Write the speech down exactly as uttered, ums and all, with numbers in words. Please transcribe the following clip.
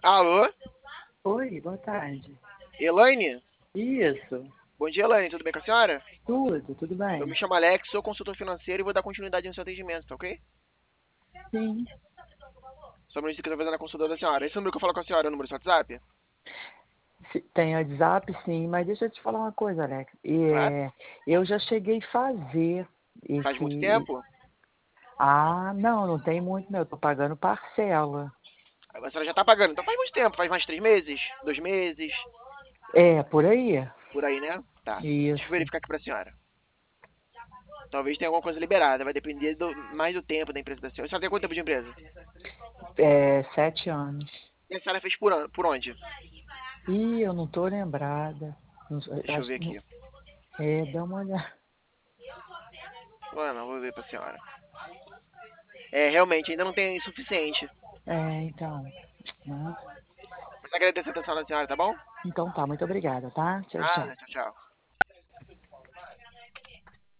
Alô? Oi, boa tarde. Elaine? Isso, Bom dia, Elaine. Tudo bem com a senhora? tudo, tudo Eu me bem? chamo Alex, sou consultor financeiro e vou dar continuidade no seu atendimento, tá ok? Sim. Só me disse que eu tô fazendo a consulta da senhora. Esse número que eu falo com a senhora é o número do seu WhatsApp? Se- Tem WhatsApp, sim, mas deixa eu te falar uma coisa, Alex. Claro. É, eu já cheguei a fazer Faz muito esse. tempo? Ah, não, não tem muito, não. Eu tô pagando parcela. A senhora já tá pagando, então faz muito tempo. Faz mais três meses? Dois meses? É, por aí. Por aí, né? Tá. Deixa eu Isso. verificar aqui pra senhora. Talvez tenha alguma coisa liberada. Vai depender do- mais do tempo da empresa da senhora. A senhora tem quanto tempo de empresa? É, sete anos. E a senhora fez por, an- por onde? Ih, eu não tô lembrada. Não sei, Deixa eu acho ver que não- aqui. É, dá uma olhada. Mano, vou ver pra senhora. É, realmente, ainda não tem suficiente. É, então. Né? Mas agradeço a atenção da senhora, tá bom? Então tá, muito obrigada, tá? Tchau, Ah, tchau. tchau, tchau.